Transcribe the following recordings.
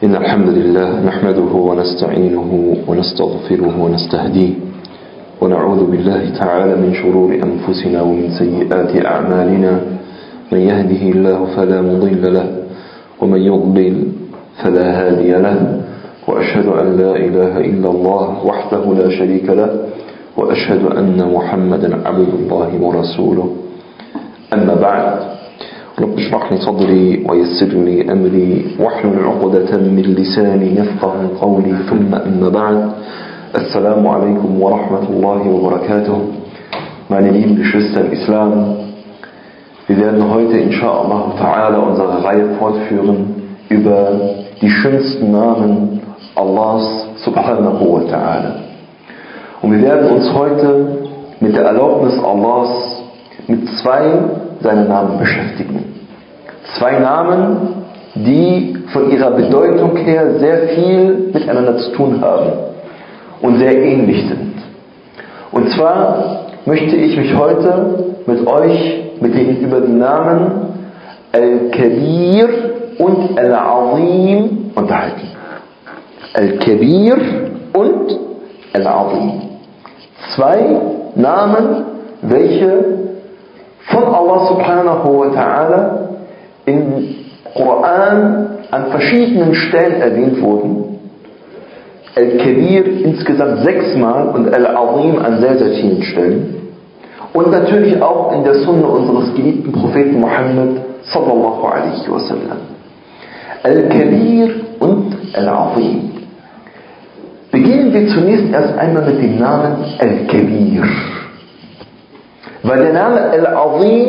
إن الحمد لله نحمده ونستعينه ونستغفره ونستهديه ونعوذ بالله تعالى من شرور أنفسنا ومن سيئات أعمالنا من يهده الله فلا مضل له ومن يضلل فلا هادي له وأشهد أن لا إله إلا الله وحده لا شريك له وأشهد أن محمدا عبد الله ورسوله أما بعد رب اشرح لي صدري ويسر لي أمري واحلل عقدة من لساني يفقه قولي ثم أما بعد السلام عليكم ورحمة الله وبركاته. Meine lieben Geschwister im Islam, wir werden heute inshallah ta'ala unsere Reihe fortführen über die schönsten Namen Allahs subhanahu wa ta'ala. Und wir werden uns heute mit der Erlaubnis Allahs mit zwei seiner Namen beschäftigen. Zwei Namen, die von ihrer Bedeutung her sehr viel miteinander zu tun haben und sehr ähnlich sind. Und zwar möchte ich mich heute mit euch über die Namen Al-Kabir und Al-Azim unterhalten. Al-Kabir und Al-Azim. Zwei Namen, welche von Allah subhanahu wa ta'ala im Koran an verschiedenen Stellen erwähnt wurden. Al-Kabir insgesamt 6 Mal und Al-Azim an sehr, sehr vielen Stellen. Und natürlich auch in der Sunna unseres geliebten Propheten Muhammad sallallahu alaihi wasallam. Al-Kabir und Al-Azim. Beginnen wir zunächst erst einmal mit dem Namen Al-Kabir. Weil der Name Al-Azim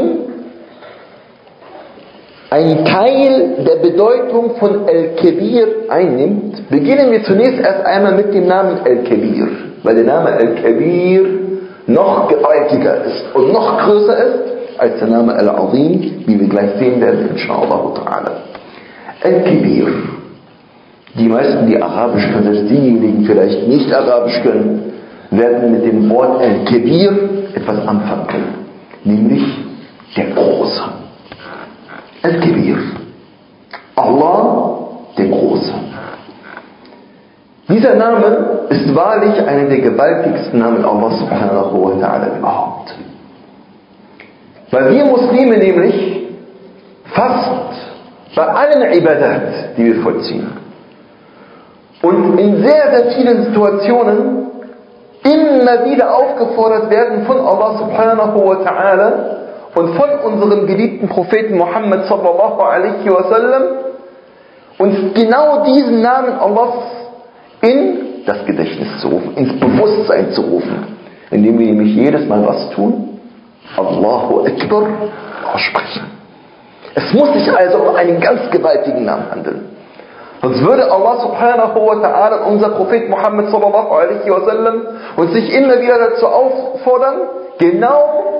einen Teil der Bedeutung von Al-Kabir einnimmt, beginnen wir zunächst erst einmal mit dem Namen Al-Kabir. Weil der Name Al-Kabir noch gewaltiger ist und noch größer ist als der Name Al-Azim, wie wir gleich sehen werden, inshallah ta'ala. Al-Kabir. Die meisten, die Arabisch können, selbst diejenigen, die vielleicht nicht Arabisch können, werden mit dem Wort Al-Kabir etwas anfangen können. Nämlich der Große. Al-Kabir. Allah, der Große. Dieser Name ist wahrlich einer der gewaltigsten Namen Allah subhanahu wa ta'ala überhaupt. Weil wir Muslime nämlich fast bei allen Ibadat, die wir vollziehen, und in sehr, sehr vielen Situationen immer wieder aufgefordert werden von Allah subhanahu wa ta'ala und von unserem geliebten Propheten Muhammad sallallahu alaihi wasallam, uns genau diesen Namen Allahs in das Gedächtnis zu rufen, ins Bewusstsein zu rufen, indem wir nämlich jedes Mal was tun? Allahu Akbar aussprechen. Es muss sich also um einen ganz gewaltigen Namen handeln. Sonst würde Allah subhanahu wa ta'ala, unser Prophet Muhammad sallallahu alaihi wasallam, uns sich immer wieder dazu auffordern, genau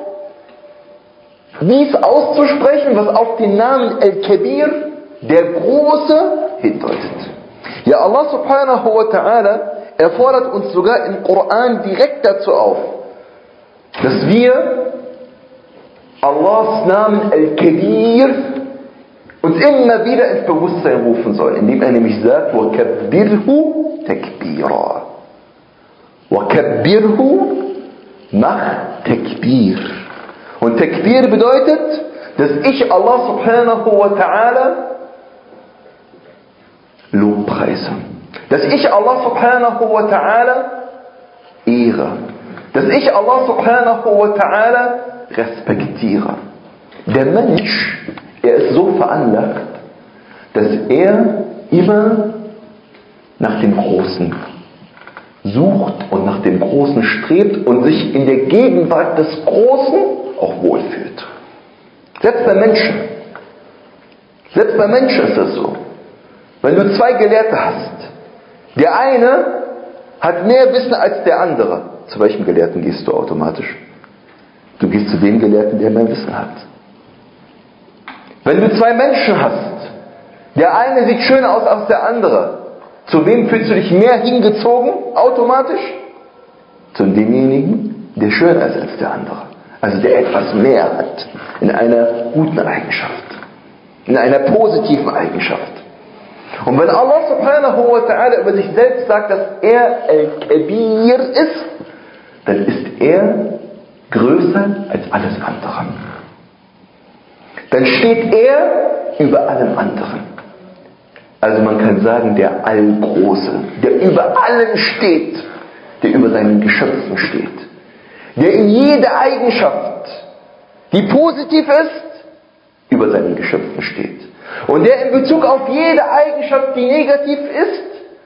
dies auszusprechen, was auf den Namen Al-Kabir, der Große, hindeutet. Ja, Allah subhanahu wa ta'ala, er fordert uns sogar im Koran direkt dazu auf, dass wir Allahs Namen Al-Kabir uns immer wieder ins Bewusstsein rufen sollen, indem er nämlich sagt, وَكَبِّرْهُ تَكْبِيرًا. وَكَبِّرْهُ, mach Takbir. Und Takbir bedeutet, dass ich Allah subhanahu wa ta'ala lobpreise. Dass ich Allah subhanahu wa ta'ala ehre. Dass ich Allah subhanahu wa ta'ala respektiere. Der Mensch, er ist so veranlagt, dass er immer nach dem Großen sucht und nach dem Großen strebt und sich in der Gegenwart des Großen auch wohlfühlt. Selbst bei Menschen. Selbst bei Menschen ist das so. Wenn du 2 Gelehrte hast, der eine hat mehr Wissen als der andere. Zu welchem Gelehrten gehst du automatisch? Du gehst zu dem Gelehrten, der mehr Wissen hat. Wenn du 2 Menschen hast, der eine sieht schöner aus als der andere, zu wem fühlst du dich mehr hingezogen, automatisch? Zu demjenigen, der schöner ist als der andere. Also der etwas mehr hat, in einer guten Eigenschaft, in einer positiven Eigenschaft. Und wenn Allah subhanahu wa ta'ala über sich selbst sagt, dass er Al-Kabir ist, dann ist er größer als alles andere. Dann steht er über allem anderen. Also man kann sagen, der Allgroße, der über allem steht, der über seinen Geschöpfen steht, der in jeder Eigenschaft, die positiv ist, über seinen Geschöpfen steht. Und der in Bezug auf jede Eigenschaft, die negativ ist,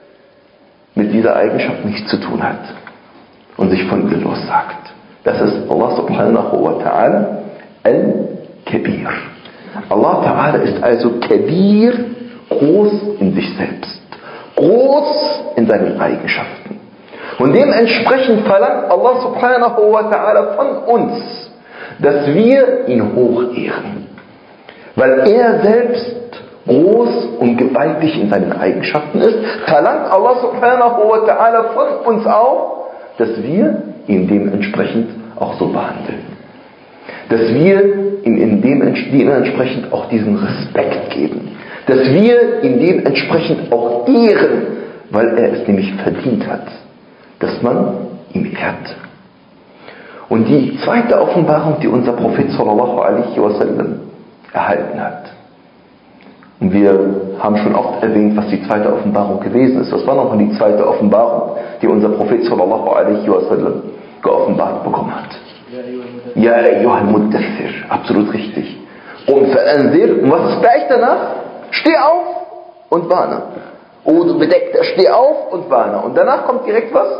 mit dieser Eigenschaft nichts zu tun hat und sich von ihr lossagt. Das ist Allah subhanahu wa ta'ala Al-Kabir. Allah ta'ala ist also Kabir, groß in sich selbst, groß in seinen Eigenschaften. Und dementsprechend verlangt Allah subhanahu wa ta'ala von uns, dass wir ihn hochehren. Weil er selbst groß und gewaltig in seinen Eigenschaften ist, verlangt Allah subhanahu wa ta'ala von uns auch, dass wir ihn dementsprechend auch so behandeln. Dass wir ihm dementsprechend auch diesen Respekt geben. Dass wir ihn dementsprechend auch ehren, weil er es nämlich verdient hat, dass man ihn ehrt. Und die zweite Offenbarung, die unser Prophet sallallahu alaihi wasallam erhalten hat. Und wir haben schon oft erwähnt, was die zweite Offenbarung gewesen ist. Was war nochmal die zweite Offenbarung, die unser Prophet sallallahu alaihi wasallam geoffenbart bekommen hat? Ja, ayyuhal Muddathir. Absolut richtig. Und veranzir. Und was ist gleich danach? Steh auf und warne. Oh, du Bedeckter, steh auf und warne. Und danach kommt direkt was?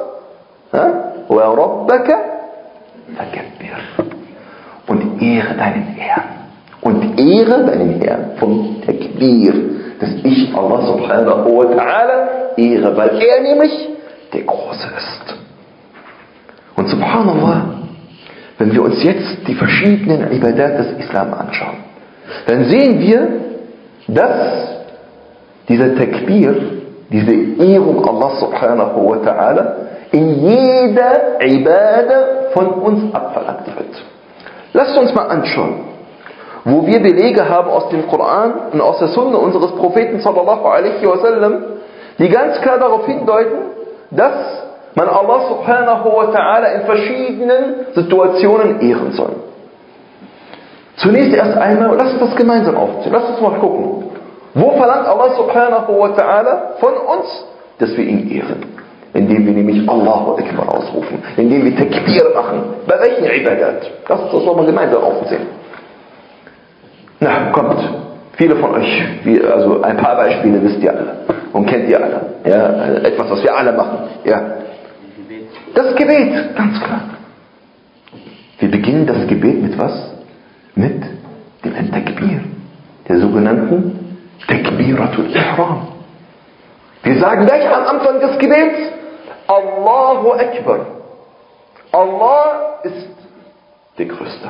Wa rabbaka fakabbir. Und ehre deinen Herrn. Und ehre deinen Herrn vom Takbir, dass ich Allah subhanahu wa ta'ala ehre, weil er nämlich der Große ist. Und subhanallah, wenn wir uns jetzt die verschiedenen Ibadat des Islam anschauen, dann sehen wir, dass dieser Takbir, diese Ehrung Allah subhanahu wa ta'ala, in jeder Ibadah von uns abverlangt wird. Lasst uns mal anschauen, wo wir Belege haben aus dem Koran und aus der Sunna unseres Propheten sallallahu alaihi wasallam, die ganz klar darauf hindeuten, dass man Allah subhanahu wa ta'ala in verschiedenen Situationen ehren soll. Zunächst erst einmal, lass uns das gemeinsam aufzählen, lass uns mal gucken. Wo verlangt Allah subhanahu wa ta'ala von uns, dass wir ihn ehren? Indem wir nämlich Allahu Akbar ausrufen, indem wir Takbir machen. Bei welchen Ibadat? Lass uns das nochmal gemeinsam aufzählen. Na, kommt. Viele von euch, also ein paar Beispiele wisst ihr alle und kennt ihr alle. Ja, etwas, was wir alle machen. Ja. Das Gebet, ganz klar. Wir beginnen das Gebet mit was? Mit dem Takbir, der sogenannten Takbiratul Ihram. Wir sagen gleich am Anfang des Gebets, Allahu Akbar. Allah ist der Größte.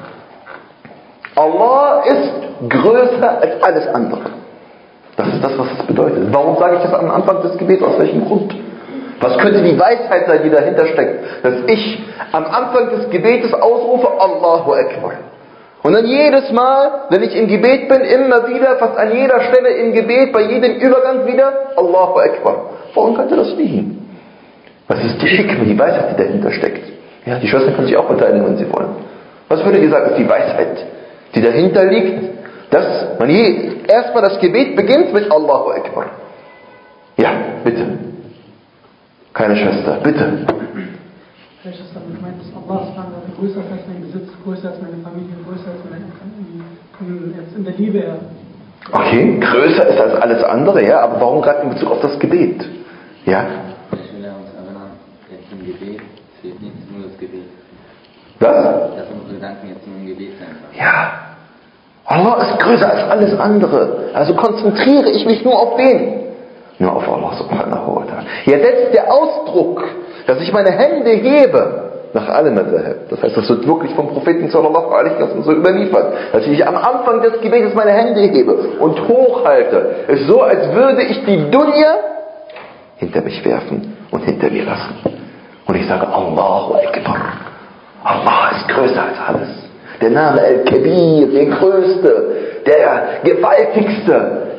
Allah ist größer als alles andere. Das ist das, was es bedeutet. Warum sage ich das am Anfang des Gebets? Aus welchem Grund? Was könnte die Weisheit sein, die dahinter steckt? Dass ich am Anfang des Gebetes ausrufe, Allahu Akbar. Und dann jedes Mal, wenn ich im Gebet bin, immer wieder, fast an jeder Stelle im Gebet, bei jedem Übergang wieder, Allahu Akbar. Warum könnte das liegen? Was ist die Hikmah, die Weisheit, die dahinter steckt? Ja, die Schwestern können sich auch beteiligen, wenn sie wollen. Was würdet ihr sagen, ist die Weisheit, die dahinter liegt, dass man erstmal das Gebet beginnt mit Allahu Akbar? Ja, bitte. Keine Schwester, bitte. Herr Schwester, ich meine, dass Allah größer ist als mein Besitz, größer als meine Familie, größer als jetzt in der Liebe her. Okay, größer ist als alles andere, ja, aber warum gerade in Bezug auf das Gebet? Ja? Ich will uns erinnern, jetzt im Gebet zählt nicht nur das Gebet. Was? Dass unsere Gedanken jetzt nur im Gebet sein. Ja. Allah ist größer als alles andere. Also konzentriere ich mich nur auf wen? Nur auf Allah subhanahu wa ta'ala. Ja, selbst der Ausdruck, dass ich meine Hände hebe, nach allem Madhhab. Das heißt, das wird wirklich vom Propheten sallallahu alaihi wasallam so überliefert. Dass ich am Anfang des Gebetes meine Hände hebe und hochhalte. Es ist so, als würde ich die Dunya hinter mich werfen und hinter mir lassen. Und ich sage Allahu Akbar. Allah ist größer als alles. Der Name Al-Kabir, der Größte, der Gewaltigste,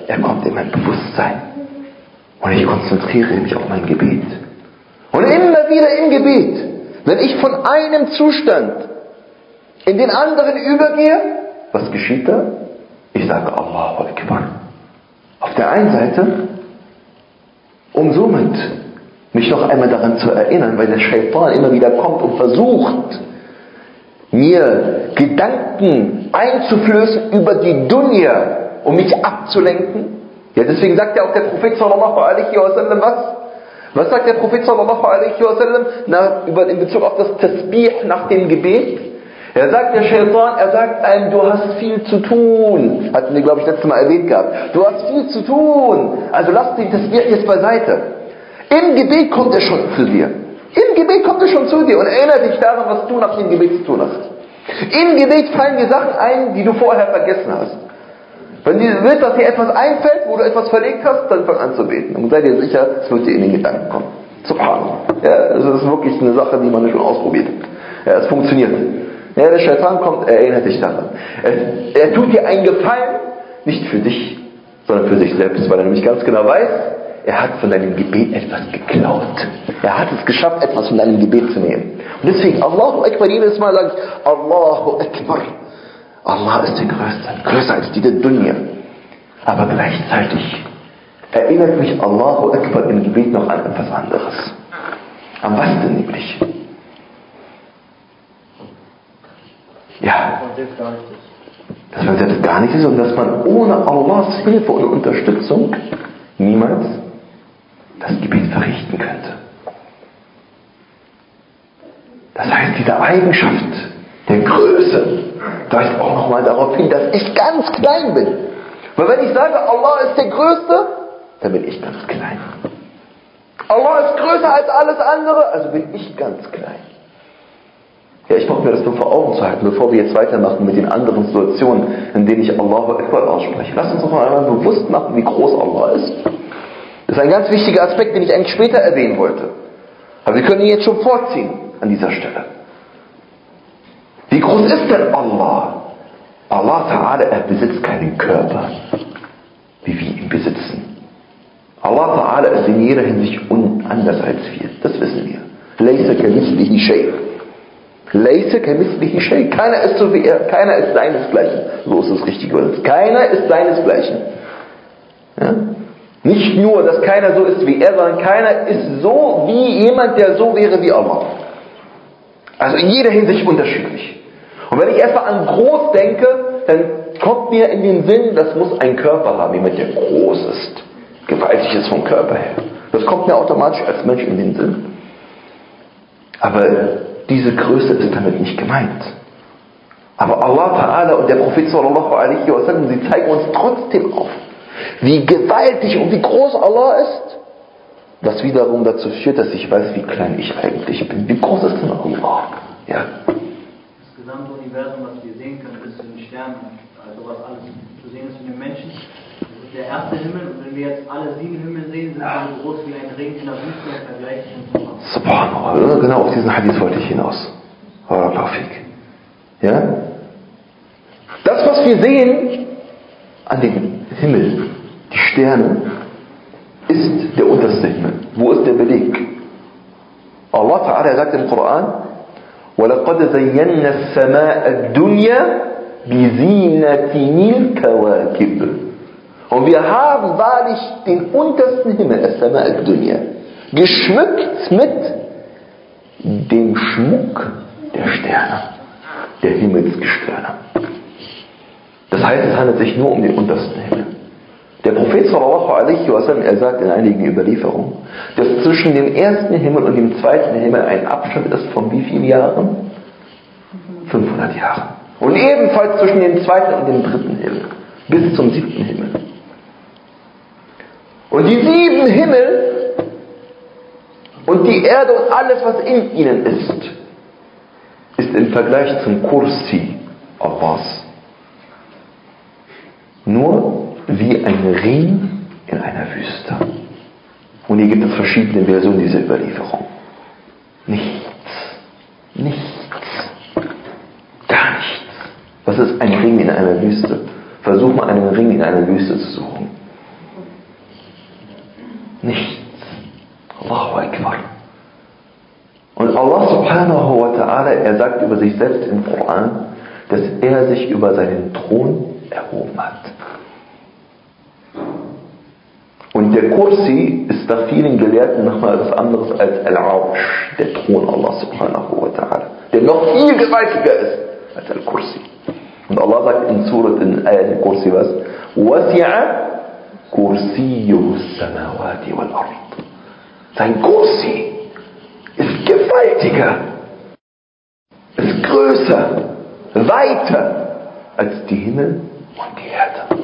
er kommt in mein Bewusstsein. Und ich konzentriere mich auf mein Gebet. Und immer wieder im Gebet, wenn ich von einem Zustand in den anderen übergehe, was geschieht da? Ich sage Allahu Akbar. Auf der einen Seite, um somit mich noch einmal daran zu erinnern, weil der Shaitan immer wieder kommt und versucht, mir Gedanken einzuflößen über die Dunya, um mich abzulenken. Ja, deswegen sagt ja auch der Prophet sallallahu alaihi wasallam was? Was sagt der Prophet sallallahu alaihi wasallam in Bezug auf das Tasbih nach dem Gebet? Er sagt, der Shaitan, er sagt einem, du hast viel zu tun. Hatten wir, glaube ich, letztes Mal erwähnt gehabt. Du hast viel zu tun. Also lass den Tasbih jetzt beiseite. Im Gebet kommt er schon zu dir. Im Gebet kommt er schon zu dir und erinnert dich daran, was du nach dem Gebet zu tun hast. Im Gebet fallen dir Sachen ein, die du vorher vergessen hast. Wenn dir wird, dass dir etwas einfällt, wo du etwas verlegt hast, dann fang an zu beten. Und sei dir sicher, es wird dir in den Gedanken kommen. Subhanallah. Ja, das ist wirklich eine Sache, die man schon ausprobiert hat. Ja, es funktioniert. Ja, der Shaitan kommt, er erinnert dich daran. Er tut dir einen Gefallen, nicht für dich, sondern für sich selbst, weil er nämlich ganz genau weiß, er hat von deinem Gebet etwas geklaut. Er hat es geschafft, etwas von deinem Gebet zu nehmen. Und deswegen, Allahu Akbar, jedes Mal sage ich, Allahu Akbar. Allah ist der Größte, größer als die der Dunya. Aber gleichzeitig erinnert mich Allahu Akbar im Gebet noch an etwas anderes. An was denn nämlich? Ja, dass man selbst gar nicht ist und dass man ohne Allahs Hilfe und Unterstützung niemals das Gebet verrichten könnte. Das heißt, diese Eigenschaft der Größe weist auch nochmal darauf hin, dass ich ganz klein bin. Weil wenn ich sage, Allah ist der Größte, dann bin ich ganz klein. Allah ist größer als alles andere, also bin ich ganz klein. Ja, ich brauche mir das nur vor Augen zu halten, bevor wir jetzt weitermachen mit den anderen Situationen, in denen ich Allahu Akbar ausspreche. Lass uns doch mal einmal bewusst machen, wie groß Allah ist. Das ist ein ganz wichtiger Aspekt, den ich eigentlich später erwähnen wollte. Aber wir können ihn jetzt schon vorziehen an dieser Stelle. Wie groß ist denn Allah? Allah Ta'ala, er besitzt keinen Körper, wie wir ihn besitzen. Allah Ta'ala ist in jeder Hinsicht anders als wir. Das wissen wir. Laysa kamithlihi shay'. Laysa kamithlihi shay'. Keiner ist so wie er. Keiner ist seinesgleichen. So ist das richtige Wort. Keiner ist seinesgleichen. Ja? Nicht nur, dass keiner so ist wie er, sondern keiner ist so wie jemand, der so wäre wie Allah. Also in jeder Hinsicht unterschiedlich. Und wenn ich erstmal an groß denke, dann kommt mir in den Sinn, das muss ein Körper haben, jemand, der groß ist. Gewaltig ist vom Körper her. Das kommt mir automatisch als Mensch in den Sinn. Aber diese Größe ist damit nicht gemeint. Aber Allah Ta'ala und der Prophet sallallahu alaihi wasallam, sie zeigen uns trotzdem auf, wie gewaltig und wie groß Allah ist, was wiederum dazu führt, dass ich weiß, wie klein ich eigentlich bin. Wie groß ist denn Allah? Ja. Das gesamte Universum, was wir sehen können, bis zu den Sternen, also was alles zu sehen ist für den Menschen, das ist der erste Himmel. Und wenn wir jetzt alle 7 Himmel sehen, sind sie so groß wie ein Ring in der Wüste im Vergleich zum Sommer. Subhanallah, genau auf diesen Hadith wollte ich hinaus. Ja? Das, was wir sehen an dem Himmel, die Sterne, ist der unterste Himmel. Wo ist der Beleg? Allah Ta'ala sagt im Koran, وَلَقَدْ زَيَّنَّا السَّمَاءَ الدُّنْيَا بِزِينَةٍ الْكَوَاكِبِ. Und wir haben wahrlich den untersten Himmel, as-Sama' ad-Dunya, geschmückt mit dem Schmuck der Sterne, der Himmelsgestirne. Das heißt, es handelt sich nur um den untersten Himmel. Der Prophet sallallahu alaihi wasallam, er sagt in einigen Überlieferungen, dass zwischen dem ersten Himmel und dem zweiten Himmel ein Abstand ist von wie vielen Jahren? 500 Jahren. Und ebenfalls zwischen dem zweiten und dem dritten Himmel, bis zum 7. Himmel. Und die 7 Himmel und die Erde und alles, was in ihnen ist im Vergleich zum Kursi Allahs nur wie ein Ring in einer Wüste. Und hier gibt es verschiedene Versionen dieser Überlieferung. Nichts. Gar nichts. Was ist ein Ring in einer Wüste? Versuch mal einen Ring in einer Wüste zu suchen. nichts. Allahu Akbar. Und Allah subhanahu wa ta'ala, er sagt über sich selbst im Koran, dass er sich über seinen Thron erhoben hat. Und der Kursi ist nach vielen Gelehrten nochmal etwas anderes als Al-Arsh, der Thron Allah subhanahu wa ta'ala, der noch viel gewaltiger ist als Al-Kursi. Und Allah sagt in Surat Al-Kursi was? وَسِعَ كُرْسِيُّهُ السَّمَاوَاتِ وَالْأَرْضِ. Sein Kursi ist gewaltiger, ist größer, weiter als die Himmel und die Erde.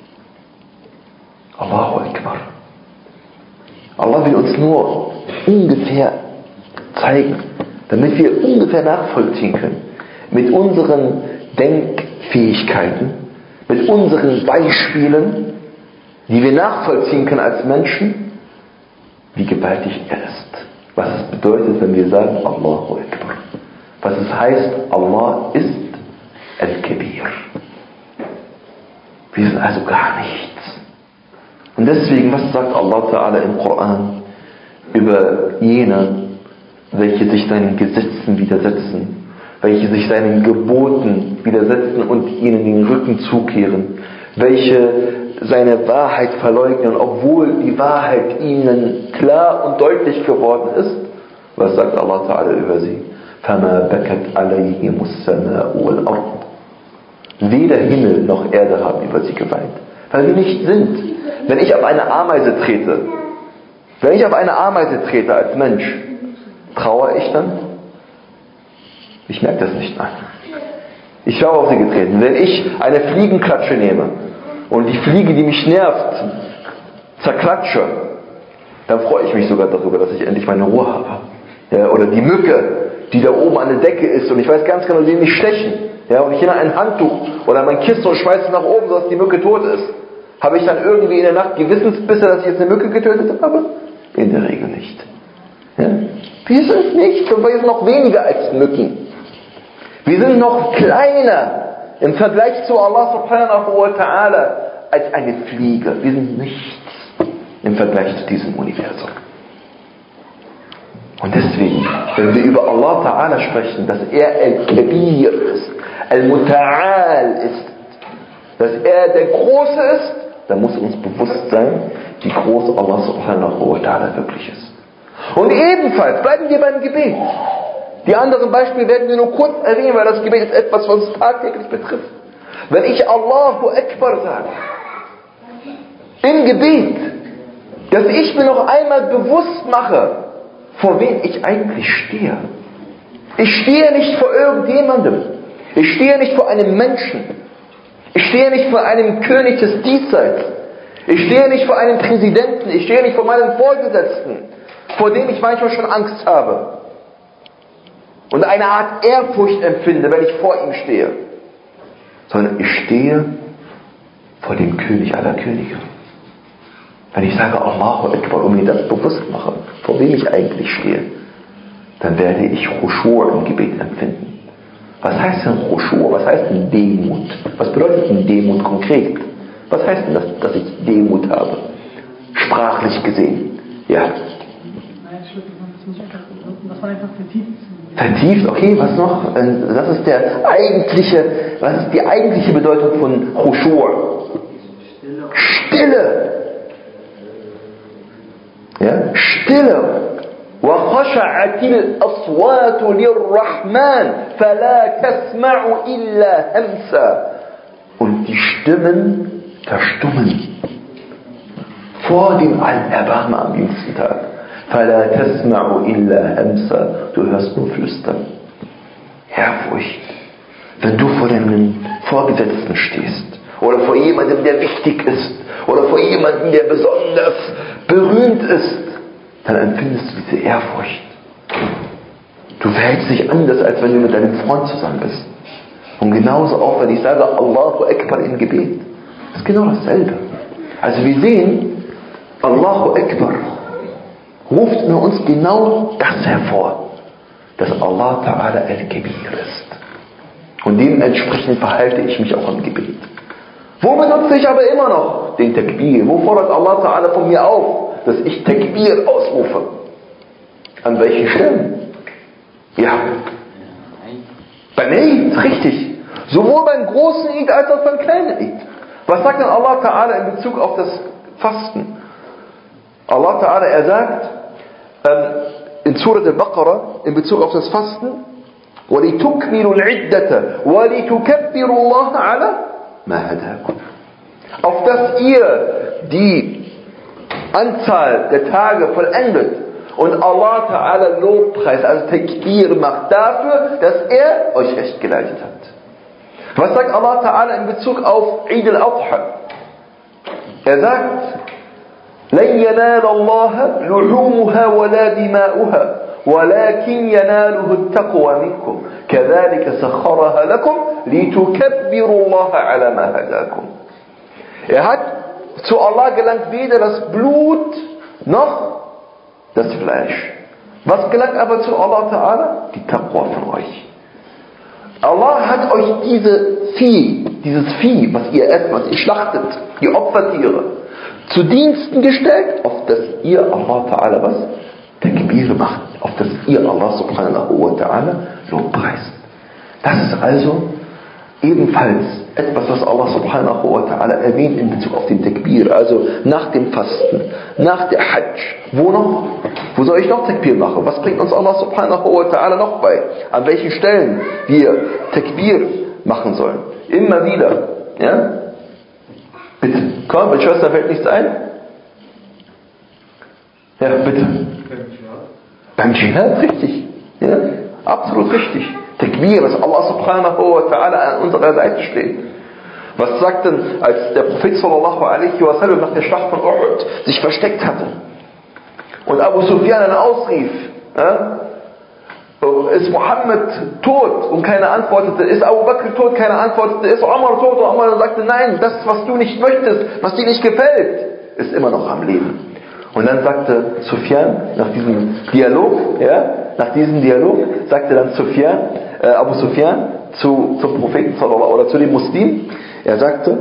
Allahu Akbar. Allah will uns nur ungefähr zeigen, damit wir ungefähr nachvollziehen können, mit unseren Denkfähigkeiten, mit unseren Beispielen, die wir nachvollziehen können als Menschen, wie gewaltig er ist. Was es bedeutet, wenn wir sagen Allahu Akbar. Was es heißt, Allah ist Al-Kabir. Wir sind also gar nichts. Und deswegen, was sagt Allah Ta'ala im Koran über jene, welche sich seinen Gesetzen widersetzen, welche sich seinen Geboten widersetzen und ihnen den Rücken zukehren, welche seine Wahrheit verleugnen, obwohl die Wahrheit ihnen klar und deutlich geworden ist? Was sagt Allah Ta'ala über sie? فَمَا بَكَتْ عَلَيْهِمُ السَّمَاءُ وَالْأَرْضُ. Weder Himmel noch Erde haben über sie geweint, weil wir nicht sind. Wenn ich auf eine Ameise trete als Mensch, trauere ich dann? Ich merke das nicht, nein. Ich habe auf sie getreten. Wenn ich eine Fliegenklatsche nehme und die Fliege, die mich nervt, zerklatsche, dann freue ich mich sogar darüber, dass ich endlich meine Ruhe habe. Ja, oder die Mücke, die da oben an der Decke ist und ich weiß ganz genau, sie will mich stechen. Ja, und ich nehme ein Handtuch oder mein Kissen und schmeiße es nach oben, sodass die Mücke tot ist. Habe ich dann irgendwie in der Nacht Gewissensbisse, dass ich jetzt eine Mücke getötet habe? In der Regel nicht. Ja? Wir sind nichts und wir sind noch weniger als Mücken. Wir sind noch kleiner im Vergleich zu Allah subhanahu wa ta'ala als eine Fliege. Wir sind nichts im Vergleich zu diesem Universum. Und deswegen, wenn wir über Allah ta'ala sprechen, dass er Al-Kabir ist, Al-Muta'al ist, dass er der Große ist, dann muss uns bewusst sein, wie groß Allah subhanahu wa ta'ala wirklich ist. Und ebenfalls, bleiben wir beim Gebet. Die anderen Beispiele werden wir nur kurz erwähnen, weil das Gebet ist etwas, was uns tagtäglich betrifft. Wenn ich Allahu Akbar sage, im Gebet, dass ich mir noch einmal bewusst mache, vor wem ich eigentlich stehe. Ich stehe nicht vor irgendjemandem. Ich stehe nicht vor einem Menschen. Ich stehe nicht vor einem König des Diesseits. Ich stehe nicht vor einem Präsidenten. Ich stehe nicht vor meinem Vorgesetzten, vor dem ich manchmal schon Angst habe. Und eine Art Ehrfurcht empfinde, wenn ich vor ihm stehe. Sondern ich stehe vor dem König aller Könige. Wenn ich sage Allahu Akbar und mir das bewusst mache, vor wem ich eigentlich stehe, dann werde ich Khushu' im Gebet empfinden. Was heißt denn Khushu'? Was heißt denn Demut? Was bedeutet denn Demut konkret? Was heißt denn das, dass ich Demut habe? Sprachlich gesehen. Ja. Das war einfach vertieft. Vertieft, okay, was noch? Was ist die eigentliche Bedeutung von Khushu'? Stille. Ja? Stille. وَخَشَعَتِ الْأَصْوَاتُ لِلرَّحْمَنِ فَلَا تَسْمَعُ إِلَّا هَمْسًا. Und die Stimmen verstummen vor dem Allerbarmen am jüngsten Tag. فَلَا تَسْمَعُ إِلَّا هَمْسًا. Du hörst nur Flüstern. Ehrfurcht. Wenn du vor deinem Vorgesetzten stehst oder vor jemandem, der wichtig ist oder vor jemandem, der besonders berühmt ist, dann empfindest du diese Ehrfurcht. Du verhältst dich anders, als wenn du mit deinem Freund zusammen bist. Und genauso auch, wenn ich sage Allahu Akbar im Gebet. Das ist genau dasselbe. Also wir sehen, Allahu Akbar ruft in uns genau das hervor, dass Allah Ta'ala Al-Kabir ist. Und dementsprechend verhalte ich mich auch im Gebet. Wo benutze ich aber immer noch den Takbir? Wo fordert Allah Ta'ala von mir auf? dass ich Takbir ausrufe. An welchen Stellen? Ja. Beim Eid, richtig. Sowohl beim großen Eid als auch beim kleinen Eid. Was sagt denn Allah Ta'ala in Bezug auf das Fasten? Allah Ta'ala, er sagt in Surat al-Baqarah in Bezug auf das Fasten: وَلِتُكْمِلُوا الْعِدَّةَ وَلِتُكَبِّرُوا اللَّهَ عَلَى مَا هَدَاكُمْ. Auf dass ihr die Anzahl der Tage vollendet und Allah Ta'ala Lobpreis, also Takbir macht dafür, dass er euch recht geleitet hat. Was sagt Allah Ta'ala in Bezug auf Eid al-Adha? Er sagt: لن ينال الله لحومها ولا دماؤها ولكن يناله التقوى منكم كذلك سخرها لكم لتكبروا الله على ما هداكم. Er hat zu Allah gelangt weder das Blut noch das Fleisch. Was gelangt aber zu Allah Ta'ala? Die Taqwa von euch. Allah hat euch dieses Vieh, was ihr esst, was ihr schlachtet, die Opfertiere, zu Diensten gestellt, auf dass ihr Allah Ta'ala was? Takbir macht, auf dass ihr Allah Subhanahu wa Ta'ala lobpreist. Das ist also ebenfalls etwas, was Allah Subhanahu wa Ta'ala erwähnt in Bezug auf den Takbir, also nach dem Fasten, nach der Hajj. Wo noch? Wo soll ich noch Takbir machen? Was bringt uns Allah Subhanahu wa Ta'ala noch bei? An welchen Stellen wir Takbir machen sollen? Immer wieder. Ja? Bitte. Komm, mit Schwester fällt nichts ein? Ja, bitte. Beim Dschihad, richtig. Ja, absolut richtig. Takbir, dass Allah Subhanahu wa Ta'ala an unserer Seite steht. Was sagt denn, als der Prophet sallallahu alaihi wa sallam nach der Schlacht von Uhud sich versteckt hatte und Abu Sufyan dann ausrief, ja, ist Mohammed tot? Und keiner antwortete. Ist Abu Bakr tot? Keiner antwortete. Ist Umar tot? Und Umar sagte: Nein, das, was du nicht möchtest, was dir nicht gefällt, ist immer noch am Leben. Und dann sagte Sufyan, nach diesem Dialog, sagte dann Abu Sufyan zum Propheten oder zu dem Muslim, er sagte: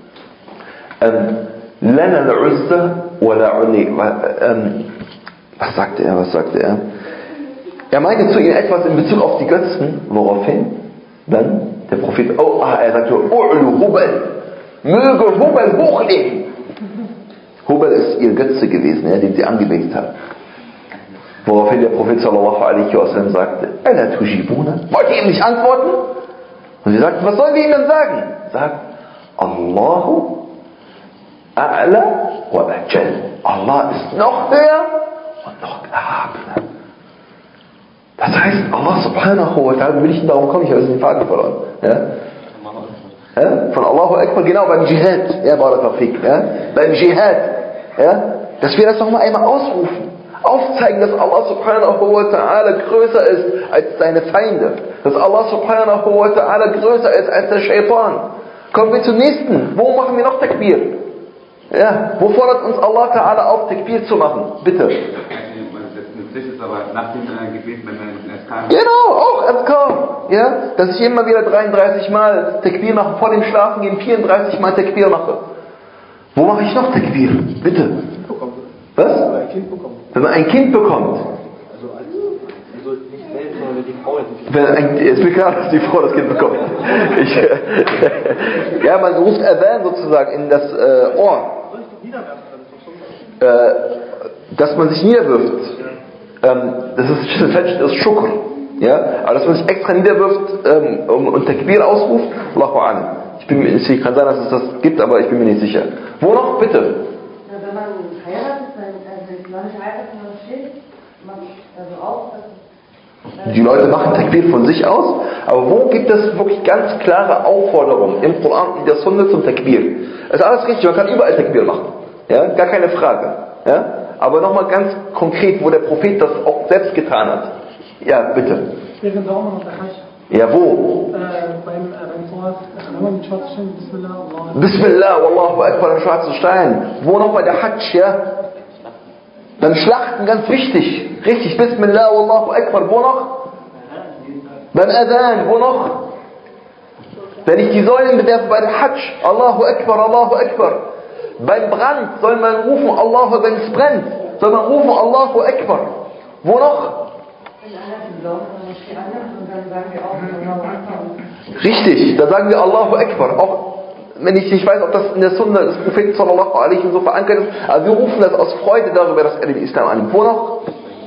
Lana al-Uzza wa la uli. Was sagte er? Er meinte zu ihnen etwas in Bezug auf die Götzen, woraufhin dann der Prophet, er sagte: U'lu Hubal, möge Hubal hochleben. Hubal ist ihr Götze gewesen, den sie angebetet haben. Woraufhin der Prophet sallallahu alaihi wasallam sagte: Ala tujibuna? Wollt ihr ihm nicht antworten? Und sie sagten: Was sollen wir ihm denn sagen? Sagt: Allahu a'la wa ajal. Allah ist noch höher und noch erhabener. Das heißt, Allah Subhanahu wa Ta'ala, will ich darum kommen, ich habe den Faden verloren. Ja? Von Allahu Akbar, genau, beim Dschihad. Ja, Barakafik. Ja? Beim Dschihad. Ja? Dass wir das nochmal einmal ausrufen. Aufzeigen, dass Allah Subhanahu wa Ta'ala größer ist als seine Feinde. Dass Allah Subhanahu wa Ta'ala größer ist als der Shaitan. Kommen wir zum nächsten. Wo machen wir noch Takbir? Ja? Wo fordert uns Allah Ta'ala auf, Takbir zu machen? Bitte. Das ist aber nach dem Gebet, wenn man es kann. Genau, auch Azkar. Ja? Dass ich immer wieder 33 Mal Takbir mache, vor dem Schlafen gehen 34 Mal Takbir mache. Wo mache ich noch Takbir? Bitte. Was? Wenn man ein Kind bekommt. Also nicht selbst, sondern wenn die Frau jetzt nicht. Es ist mir klar, dass die Frau das Kind bekommt. Ja, man ruft Adhan sozusagen in das Ohr. Dass man sich niederwirft. Das ist Schukr. Ja? Aber dass man sich extra niederwirft und Takbir ausruft, Allahu A'lam. Ich kann sein, dass es das gibt, aber ich bin mir nicht sicher. Wo noch? Bitte. Ja, wenn man heiratet, wenn man nicht heiratet, man steht, also auch. Die Leute machen Takbir von sich aus, aber wo gibt es wirklich ganz klare Aufforderungen im Koran und in der Sunna zum Takbir? Das ist alles richtig, man kann überall Takbir machen. Ja? Gar keine Frage. Ja? Aber nochmal ganz konkret, wo der Prophet das auch selbst getan hat. Ja, bitte. Während der Umrah und der Hajj. Ja, wo? Beim Tawaf, einmal mit schwarzen Steinen, Bismillah, Allah. Bismillah, Wallahu Akbar, den schwarzen Stein. Wo noch bei der Hajj, ja? Beim Schlachten, ganz wichtig. Richtig, Bismillah, Wallahu Akbar. Wo noch? Beim Adhan, wo noch? Wenn ich die Säulen bewerfe bei der Hajj, Allahu Akbar, Allahu Akbar. Beim Brand soll man rufen Allahu, wenn es brennt, soll man rufen Allahu Akbar. Wo noch? Wenn einer besorgt, dann steht einer und dann sagen wir auch Allahu Akbar. Richtig, da sagen wir Allahu Akbar. Auch wenn ich nicht weiß, ob das in der Sunna des Propheten sallallahu alaihi so verankert ist, aber wir rufen das aus Freude darüber, dass er den Islam annimmt. Wo noch?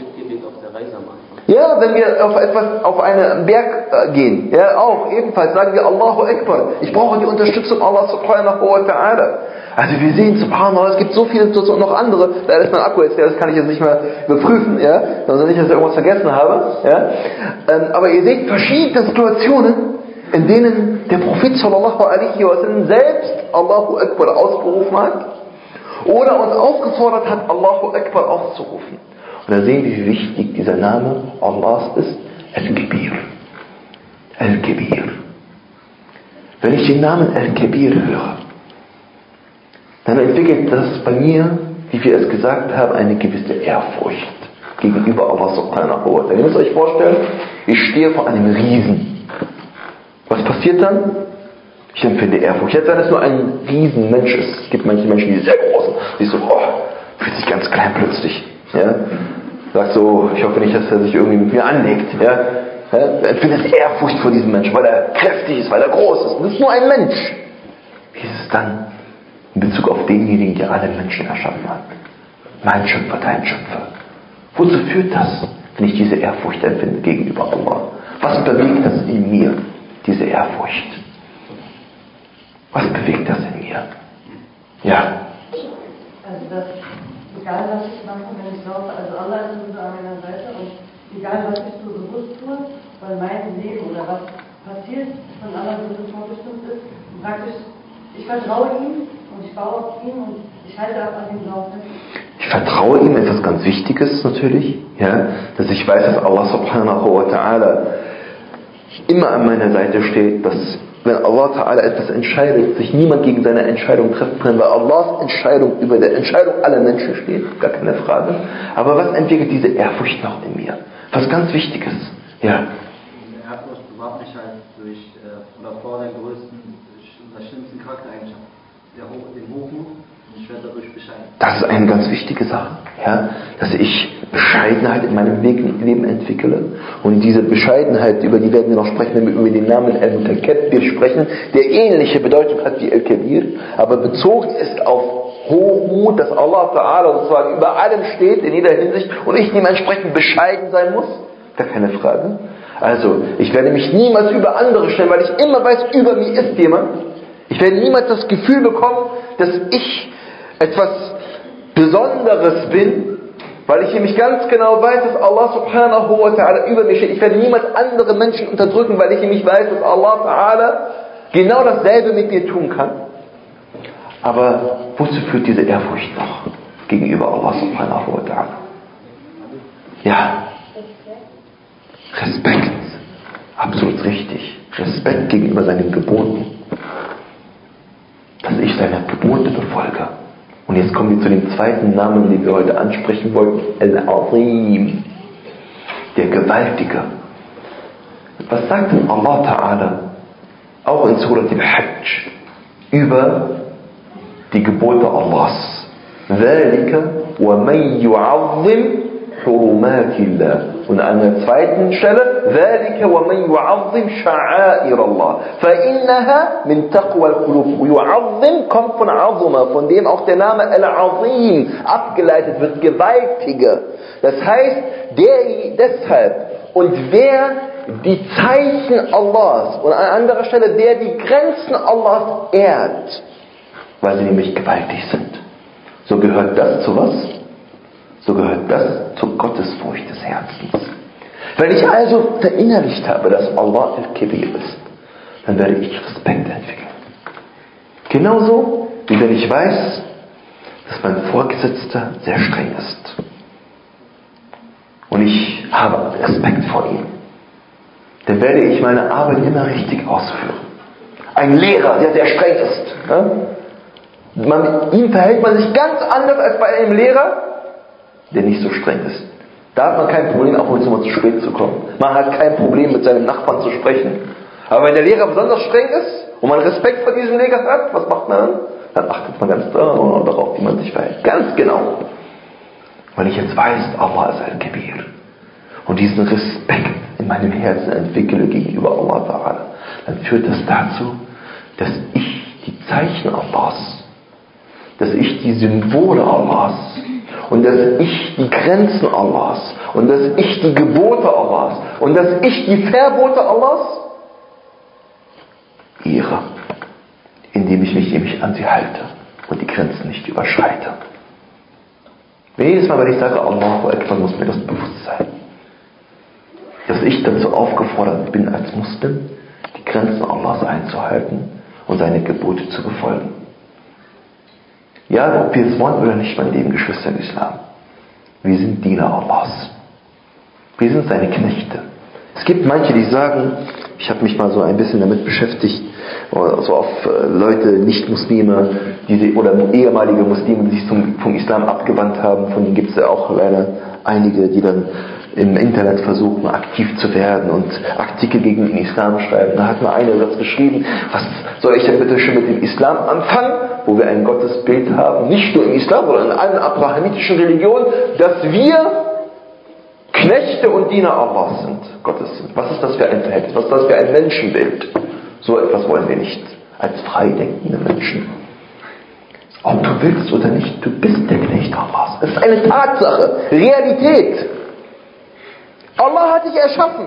Ja, wenn wir auf einen Berg gehen, ja, auch ebenfalls sagen wir Allahu Akbar. Ich brauche die Unterstützung Allah subhanahu wa ta'ala. Also wir sehen, subhanallah, es gibt so viele Situationen, noch andere, da ist mein Akku jetzt, das kann ich jetzt nicht mehr überprüfen, ja, also nicht, dass ich irgendwas vergessen habe, ja. Aber ihr seht verschiedene Situationen, in denen der Prophet sallallahu alaihi wa sallam selbst Allahu Akbar ausgerufen hat oder uns aufgefordert hat, Allahu Akbar auszurufen. Und da sehen wir, wie wichtig dieser Name Allahs ist, Al-Kabir. Al-Kabir. Wenn ich den Namen Al-Kabir höre, dann entwickelt das bei mir, wie wir es gesagt haben, eine gewisse Ehrfurcht gegenüber Allah subhanahu wa ta'ala. Ihr müsst euch vorstellen, ich stehe vor einem Riesen. Was passiert dann? Ich empfinde Ehrfurcht. Jetzt, wenn es nur ein Riesenmensch ist, es gibt manche Menschen, die sind sehr groß, die so, fühlt sich ganz klein plötzlich. Ja? Sagt so, ich hoffe nicht, dass er sich irgendwie mit mir anlegt. Ja? Empfindet Ehrfurcht vor diesem Menschen, weil er kräftig ist, weil er groß ist. Das ist nur ein Mensch. Wie ist es dann in Bezug auf denjenigen, der alle Menschen erschaffen hat? Mein Schöpfer, dein Schöpfer. Wozu führt das, wenn ich diese Ehrfurcht empfinde gegenüber Allah? Was bewegt das in mir, diese Ehrfurcht? Was bewegt das in mir? Ja. Also das, egal was ich mache, wenn ich laufe, also Allah ist sowieso an meiner Seite und egal was ich so bewusst tue, weil mein Leben oder was passiert von Allah sowieso vorbestimmt ist, und praktisch, ich vertraue ihm und ich baue auf ihn und ich halte auch an ihm drauf fest. Ich vertraue ihm, etwas ganz Wichtiges natürlich, ja, dass ich weiß, dass Allah subhanahu wa ta'ala immer an meiner Seite steht, dass wenn Allah ta'ala etwas entscheidet, sich niemand gegen seine Entscheidung treffen kann, weil Allahs Entscheidung über der Entscheidung aller Menschen steht, gar keine Frage. Aber was entwickelt diese Ehrfurcht noch in mir? Was ganz Wichtiges. Ja. Diese Ehrfurcht bewahrt mich halt durch, oder vor der schlimmsten Charaktereigenschaft, den Hochmut, und ich werde dadurch bescheiden. Das ist eine ganz wichtige Sache, ja, dass ich Bescheidenheit in meinem Leben entwickle. Und diese Bescheidenheit, über die werden wir noch sprechen, wenn wir über den Namen Al-Mutakabbir sprechen, der ähnliche Bedeutung hat wie Al-Kabir, aber bezogen ist auf Hochmut, dass Allah Ta'ala sozusagen über allem steht, in jeder Hinsicht, und ich dementsprechend bescheiden sein muss. Gar keine Frage. Also, ich werde mich niemals über andere stellen, weil ich immer weiß, über mir ist jemand. Ich werde niemals das Gefühl bekommen, dass ich etwas Besonderes bin, weil ich nämlich ganz genau weiß, dass Allah subhanahu wa ta'ala über mir steht. Ich werde niemals andere Menschen unterdrücken, weil ich nämlich weiß, dass Allah ta'ala genau dasselbe mit mir tun kann. Aber wozu führt diese Ehrfurcht noch gegenüber Allah subhanahu wa ta'ala? Ja. Respekt. Absolut richtig. Respekt gegenüber seinen Geboten. Dass ich seine Gebote befolge. Und jetzt kommen wir zu dem zweiten Namen, den wir heute ansprechen wollten. Al-Azim. Der Gewaltige. Was sagt denn Allah Ta'ala auch in Surat Al-Hajj über die Gebote Allahs? ذَلِكَ وَمَنْ يُعَظِّمْ حُرُمَاتِ اللَّهِ. Und an der zweiten Stelle ذَلِكَ وَمَنْ يُعَظِّمْ شَعَائِرَ اللَّهِ فَإِنَّهَا مِنْ تَقْوَى الْقُلُوبِ. يُعَظِّم kommt von Azuma, von dem auch der Name Al-Azim abgeleitet wird, Gewaltige. Das heißt, deshalb und wer die Zeichen Allahs, und an anderer Stelle, der die Grenzen Allahs ehrt, weil sie nämlich gewaltig sind. So gehört das zu was? So gehört das zur Gottesfurcht des Herzens. Wenn ich also verinnerlicht habe, dass Allah Al-Kabir ist, dann werde ich Respekt entwickeln. Genauso wie wenn ich weiß, dass mein Vorgesetzter sehr streng ist. Und ich habe Respekt vor ihm. Dann werde ich meine Arbeit immer richtig ausführen. Ein Lehrer, der sehr streng ist. Ja? Mit ihm verhält man sich ganz anders als bei einem Lehrer, der nicht so streng ist. Da hat man kein Problem, auch wenn es mal zu spät zu kommen. Man hat kein Problem, mit seinem Nachbarn zu sprechen. Aber wenn der Lehrer besonders streng ist und man Respekt vor diesem Lehrer hat, was macht man dann? dann achtet man ganz darauf, wie man sich verhält. Ganz genau. Weil ich jetzt weiß, Allah ist Al-Kabir. Und diesen Respekt in meinem Herzen entwickle gegenüber Allah Ta'ala, dann führt das dazu, dass ich die Zeichen Allahs, dass ich die Symbole Allahs und dass ich die Grenzen Allahs und dass ich die Gebote Allahs und dass ich die Verbote Allahs ehre, indem ich mich nämlich an sie halte und die Grenzen nicht überschreite. Jedes Mal, wenn ich sage Allahu Akbar, muss mir das bewusst sein, dass ich dazu aufgefordert bin als Muslim, die Grenzen Allahs einzuhalten und seine Gebote zu befolgen. Ja, ob wir es wollen oder nicht, meine lieben Geschwister im Islam, wir sind Diener Allahs. Wir sind seine Knechte. Es gibt manche, die sagen, ich habe mich mal so ein bisschen damit beschäftigt, so auf Leute, Nicht-Muslime, oder ehemalige Muslime, die sich vom Islam abgewandt haben, von denen gibt es ja auch leider einige, die dann im Internet versuchen, aktiv zu werden und Artikel gegen den Islam schreiben. Da hat mal einer das geschrieben, was soll ich denn bitte schon mit dem Islam anfangen, wo wir ein Gottesbild haben, nicht nur im Islam, sondern in allen abrahamitischen Religionen, dass wir Knechte und Diener Allahs sind, Gottes sind. Was ist das für ein Verhältnis? Was ist das für ein Menschenbild? So etwas wollen wir nicht als freidenkende Menschen. Ob du willst oder nicht, du bist der Knecht Allahs. Es ist eine Tatsache, Realität. Allah hat dich erschaffen.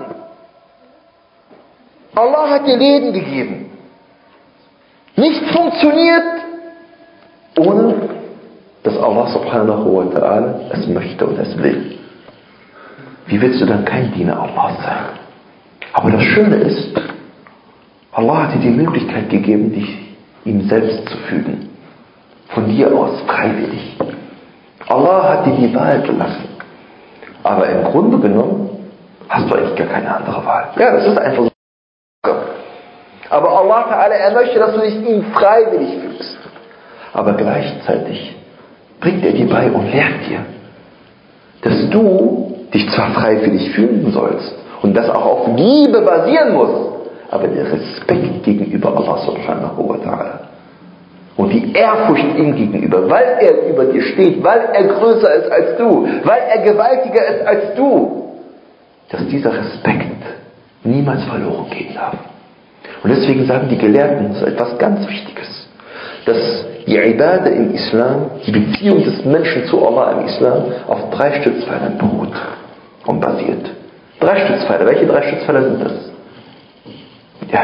Allah hat dir Leben gegeben. Nichts funktioniert, ohne dass Allah subhanahu wa ta'ala es möchte und es will. Wie willst du dann kein Diener Allahs sein? Aber das Schöne ist, Allah hat dir die Möglichkeit gegeben, dich ihm selbst zu fügen. Von dir aus, freiwillig. Allah hat dir die Wahl gelassen. Aber im Grunde genommen hast du eigentlich gar keine andere Wahl. Ja, das ist einfach so. Aber Allah Ta'ala, er möchte, dass du dich ihm freiwillig fügst. Aber gleichzeitig bringt er dir bei und lehrt dir, dass du dich zwar freiwillig fühlen sollst und das auch auf Liebe basieren muss, aber der Respekt gegenüber Allah subhanahu wa ta'ala und die Ehrfurcht ihm gegenüber, weil er über dir steht, weil er größer ist als du, weil er gewaltiger ist als du, dass dieser Respekt niemals verloren gehen darf. Und deswegen sagen die Gelehrten, das ist etwas ganz Wichtiges, dass die Ibadah im Islam, die Beziehung des Menschen zu Allah im Islam, auf 3 Stützpfeilern beruht und basiert. 3 Stützpfeiler. Welche 3 Stützpfeiler sind das? Ja.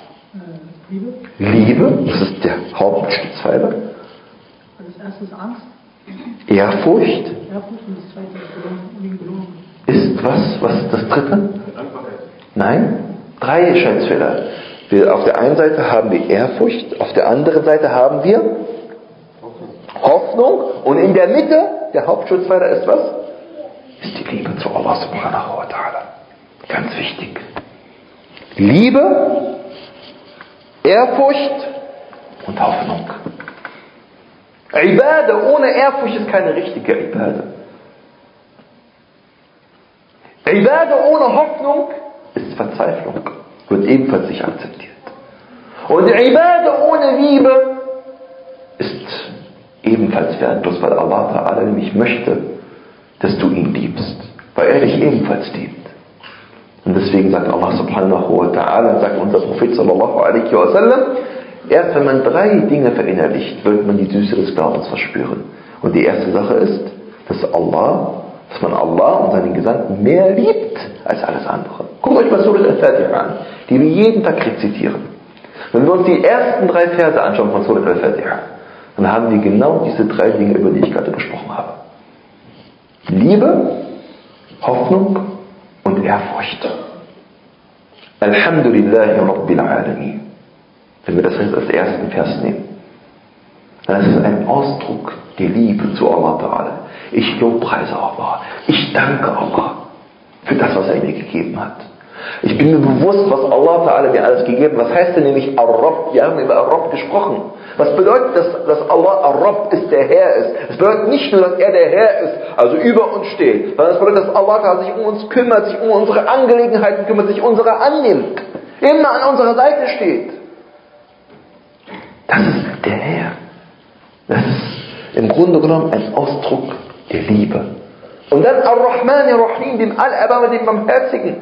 Liebe, das ist der Hauptstützpfeiler. Das erste ist Angst. Ehrfurcht. Ehrfurcht und das zweite ist Belohnung. Ist was? Was ist das dritte? Nein. 3 Stützpfeiler. Auf der einen Seite haben wir Ehrfurcht, auf der anderen Seite haben wir Hoffnung und in der Mitte, der Hauptstützpfeiler ist was? Ist die Liebe zu Allah subhanahu wa ta'ala. Ganz wichtig. Liebe, Ehrfurcht und Hoffnung. Ibadah ohne Ehrfurcht ist keine richtige Ibadah. Ibadah ohne Hoffnung ist Verzweiflung. Wird ebenfalls nicht akzeptiert. Und Ibadah ohne Liebe ist ebenfalls wertlos, weil Allah Ta'ala nämlich möchte, dass du ihn liebst, weil er dich ebenfalls liebt. Und deswegen sagt Allah subhanahu wa ta'ala, sagt unser Prophet sallallahu alaihi wa sallam, erst wenn man 3 Dinge verinnerlicht, wird man die Süße des Glaubens verspüren. Und die erste Sache ist, dass man Allah und seinen Gesandten mehr liebt als alles andere. Guckt euch mal Surah Al-Fatiha an, die wir jeden Tag rezitieren. Wenn wir uns die ersten 3 Verse anschauen von Surah Al-Fatiha, dann haben wir genau diese 3 Dinge, über die ich gerade gesprochen habe. Liebe, Hoffnung und Ehrfurcht. Alhamdulillahi Rabbil Alamin. Wenn wir das als ersten Vers nehmen, dann ist es ein Ausdruck der Liebe zu Allah Ta'ala. Ich lobpreise Allah. Ich danke Allah für das, was er mir gegeben hat. Ich bin mir bewusst, was Allah Ta'ala mir alles gegeben hat. Was heißt denn nämlich Ar-Rabb? Wir haben über Ar-Rabb gesprochen. Was bedeutet das, dass Allah Ar-Rabb ist, der Herr ist? Es bedeutet nicht nur, dass er der Herr ist, also über uns steht, sondern es bedeutet, dass Allah Ta'ala sich um uns kümmert, sich um unsere Angelegenheiten kümmert, sich unserer annimmt, immer an unserer Seite steht. Das ist der Herr. Das ist im Grunde genommen ein Ausdruck der Liebe. Und dann Ar-Rahman Ar-Rahim, dem Allerbarmer, dem Barmherzigen.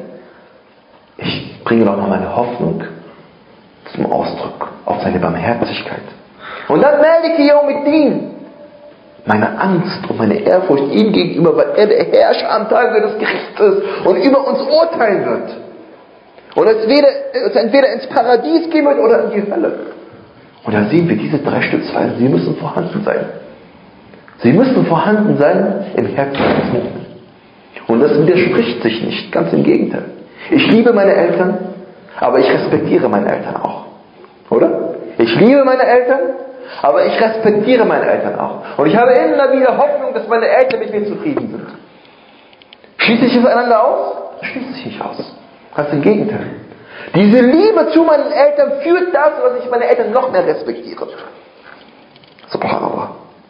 Ich bringe nochmal meine Hoffnung zum Ausdruck auf seine Barmherzigkeit. Und dann Maliki Yawmiddin, meine Angst und meine Ehrfurcht ihm gegenüber, weil er der Herrscher am Tage des Gerichts ist und über uns urteilen wird. Und es entweder ins Paradies gehen wird oder in die Hölle. Und da sehen wir diese 3 Stützpfeiler, sie müssen vorhanden sein. Sie müssen vorhanden sein im Herzen des Mu'min. Und das widerspricht sich nicht, ganz im Gegenteil. Ich liebe meine Eltern, aber ich respektiere meine Eltern auch. Oder? Ich liebe meine Eltern, aber ich respektiere meine Eltern auch. Und ich habe immer wieder Hoffnung, dass meine Eltern mit mir zufrieden sind. Schließe ich es einander aus? Das schließt sich nicht aus. Ganz im Gegenteil. Diese Liebe zu meinen Eltern führt dazu, dass ich meine Eltern noch mehr respektiere. Subhanallah.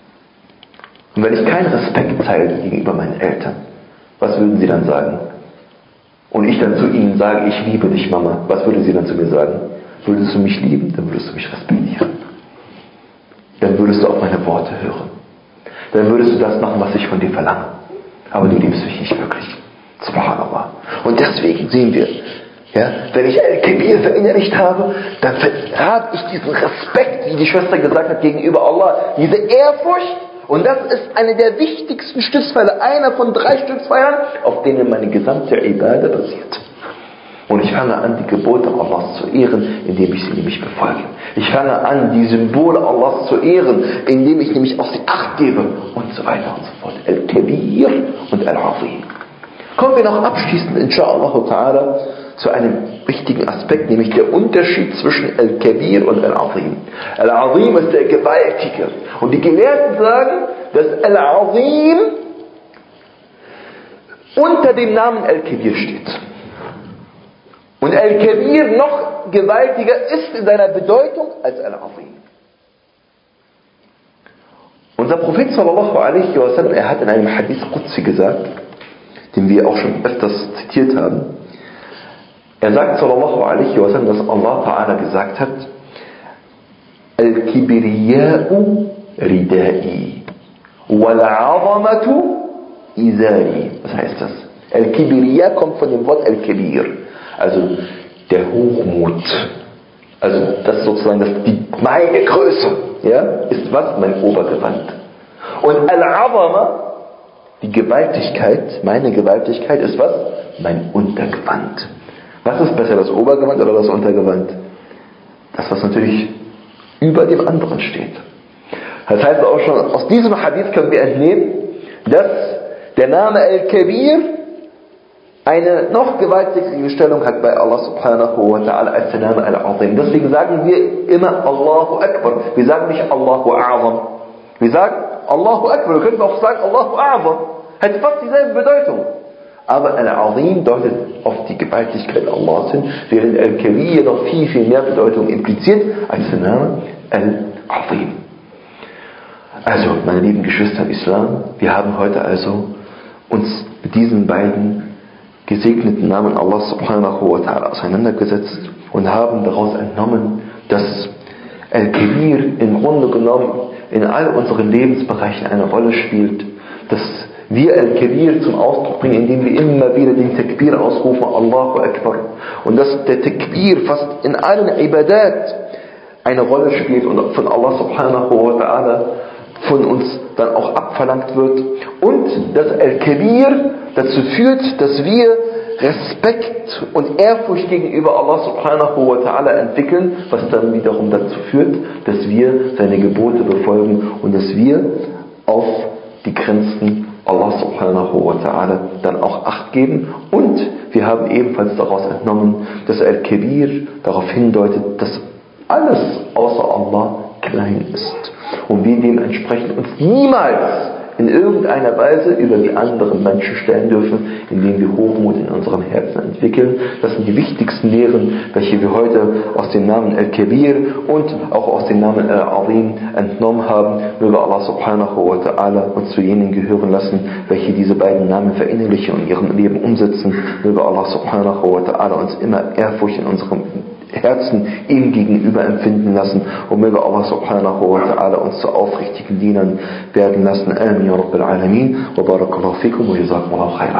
Und wenn ich keinen Respekt zeige gegenüber meinen Eltern, was würden sie dann sagen? Und ich dann zu ihnen sage, ich liebe dich, Mama. Was würde sie dann zu mir sagen? Würdest du mich lieben, dann würdest du mich respektieren. Dann würdest du auf meine Worte hören. Dann würdest du das machen, was ich von dir verlange. Aber du liebst mich nicht wirklich. Subhanallah. Und deswegen sehen wir, ja, wenn ich Al-Kabir verinnerlicht habe, dann habe ich diesen Respekt, wie die Schwester gesagt hat, gegenüber Allah, diese Ehrfurcht. Und das ist eine der wichtigsten Stützpfeiler, einer von 3 Stützpfeilern, auf denen meine gesamte Ibadah basiert. Und ich fange an, die Gebote Allahs zu ehren, indem ich sie nämlich befolge. Ich fange an, die Symbole Allahs zu ehren, indem ich nämlich auf sie Acht gebe und so weiter und so fort. Al-Kabir und Al-Azim. Kommen wir noch abschließend, inshallah ta'ala, zu einem wichtigen Aspekt, nämlich der Unterschied zwischen Al-Kabir und Al-Azim. Al-Azim ist der Gewaltige. Und die Gelehrten sagen, dass Al-Azim unter dem Namen Al-Kabir steht. Und Al-Kabir noch gewaltiger ist in seiner Bedeutung als Al-Azim. Unser Prophet sallallahu alaihi wasallam, er hat in einem Hadith Qudsi gesagt, den wir auch schon öfters zitiert haben, er sagt sallallahu alaihi wasallam, dass Allah ta'ala gesagt hat, Al-Kibriya'u ridai wal-'azamatu izari. Was heißt das? Al-Kibriya kommt von dem Wort Al-Kabir, also der Hochmut. Also das ist sozusagen meine Größe, ja, ist was? Mein Obergewand. Und Al-'Azama, die Gewaltigkeit, meine Gewaltigkeit ist was? Mein Untergewand. Was ist besser, das Obergewand oder das Untergewand? Das, was natürlich über dem anderen steht. Das heißt auch schon, aus diesem Hadith können wir entnehmen, dass der Name Al-Kabir eine noch gewaltigere Stellung hat bei Allah subhanahu wa ta'ala als der Name Al-Azim. Deswegen sagen wir immer Allahu Akbar. Wir sagen nicht Allahu A'zam. Wir sagen Allahu Akbar. Wir könnten auch sagen Allahu A'zam. Hat fast dieselbe Bedeutung. Aber Al-Azim deutet auf die Gewaltigkeit Allahs hin, während Al-Kabir noch viel, viel mehr Bedeutung impliziert als der Name Al-Azim. Also, meine lieben Geschwister im Islam, wir haben heute also uns mit diesen beiden gesegneten Namen Allah subhanahu wa ta'ala auseinandergesetzt und haben daraus entnommen, dass Al-Kabir im Grunde genommen in all unseren Lebensbereichen eine Rolle spielt, dass wir Al-Kabir zum Ausdruck bringen, indem wir immer wieder den Takbir ausrufen, Allahu Akbar. Und dass der Takbir fast in allen Ibadat eine Rolle spielt und von Allah subhanahu wa ta'ala von uns dann auch abverlangt wird. Und dass Al-Kabir dazu führt, dass wir Respekt und Ehrfurcht gegenüber Allah subhanahu wa ta'ala entwickeln, was dann wiederum dazu führt, dass wir seine Gebote befolgen und dass wir auf die Grenzen Allah subhanahu wa ta'ala dann auch Acht geben. Und wir haben ebenfalls daraus entnommen, dass Al-Kabir darauf hindeutet, dass alles außer Allah klein ist. Und wir dementsprechend uns niemals in irgendeiner Weise über die anderen Menschen stellen dürfen, indem wir Hochmut in unserem Herzen entwickeln. Das sind die wichtigsten Lehren, welche wir heute aus dem Namen Al-Kabir und auch aus dem Namen Al-Azim entnommen haben. Möge Allah subhanahu wa ta'ala uns zu jenen gehören lassen, welche diese beiden Namen verinnerlichen und in ihrem Leben umsetzen. Möge Allah subhanahu wa ta'ala uns immer Ehrfurcht in unserem Herzen ihm gegenüber empfinden lassen. Und möge Allah subhanahu wa ta'ala uns zu aufrichtigen Dienern werden lassen. Amin ya Rabbil Alamin. Wa barakallahu fikum wa jazakumullahu khairan.